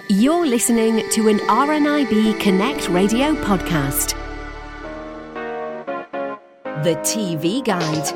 You're listening to an RNIB Connect Radio podcast. The TV Guide.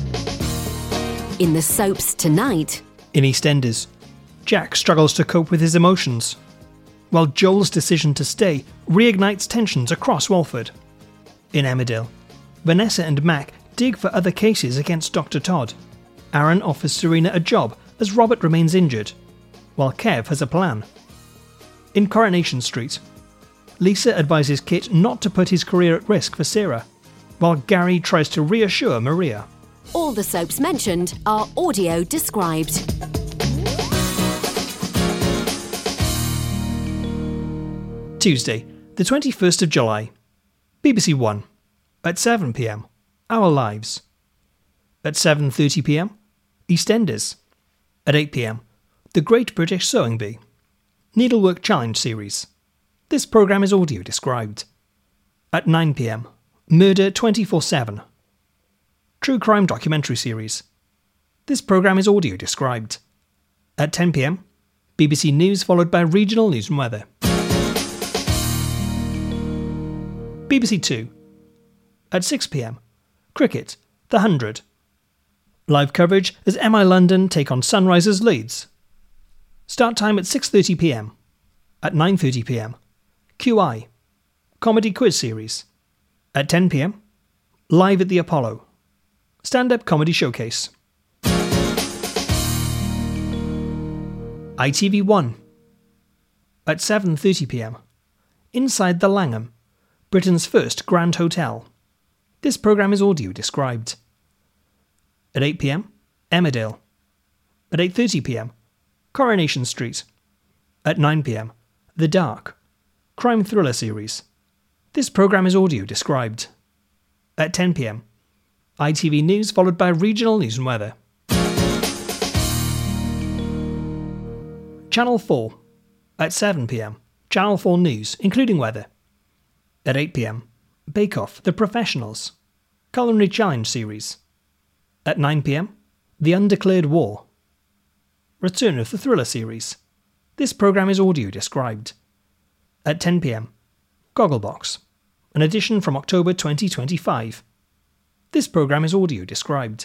In the soaps tonight. In EastEnders, Jack struggles to cope with his emotions, while Joel's decision to stay reignites tensions across Walford. In Emmerdale, Vanessa and Mac dig for other cases against Dr. Todd. Aaron offers Serena a job as Robert remains injured, while Kev has a plan. In Coronation Street, Lisa advises Kit not to put his career at risk for Sarah, while Gary tries to reassure Maria. All the soaps mentioned are audio described. Tuesday, the 21st of July. BBC One. At 7 p.m, Our Lives. At 7:30 p.m, EastEnders. At 8 p.m, The Great British Sewing Bee. Needlework Challenge series. This programme is audio described. At 9 p.m, Murder 24/7. True crime documentary series. This programme is audio described. At 10 p.m, BBC News followed by regional news and weather. BBC Two. At 6 p.m, Cricket, The 100. Live coverage as MI London take on Sunrisers Leeds. Start time at 6:30 p.m. At 9:30 p.m, QI, Comedy Quiz Series. At 10 p.m, Live at the Apollo, Stand-up Comedy Showcase. ITV1. At 7:30 p.m, Inside the Langham, Britain's first grand hotel. This programme is audio described. At 8 p.m, Emmerdale. At 8:30 p.m, Coronation Street. At 9 p.m, The Dark, crime thriller series. This programme is audio described. At 10 p.m, ITV News followed by regional news and weather. Channel 4. At 7 p.m, Channel 4 News, including weather. At 8 p.m, Bake Off, The Professionals, Culinary Challenge series. At 9 p.m, The Undeclared War, Return of the Thriller series. This programme is audio described. At 10 p.m, Gogglebox, an edition from October 2025. This programme is audio described.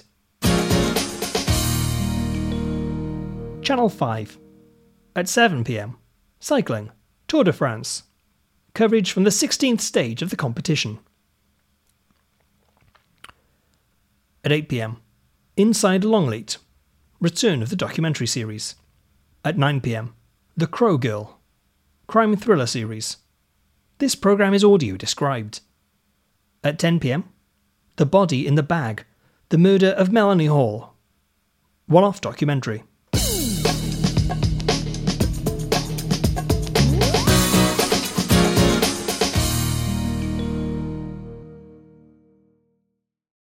Channel 5. At 7 p.m, Cycling, Tour de France. Coverage from the 16th stage of the competition. At 8 p.m, Inside Longleat, Return of the documentary series. At 9 p.m, The Crow Girl, crime thriller series. This programme is audio described. At 10 p.m, The Body in the Bag, The Murder of Melanie Hall, one-off documentary.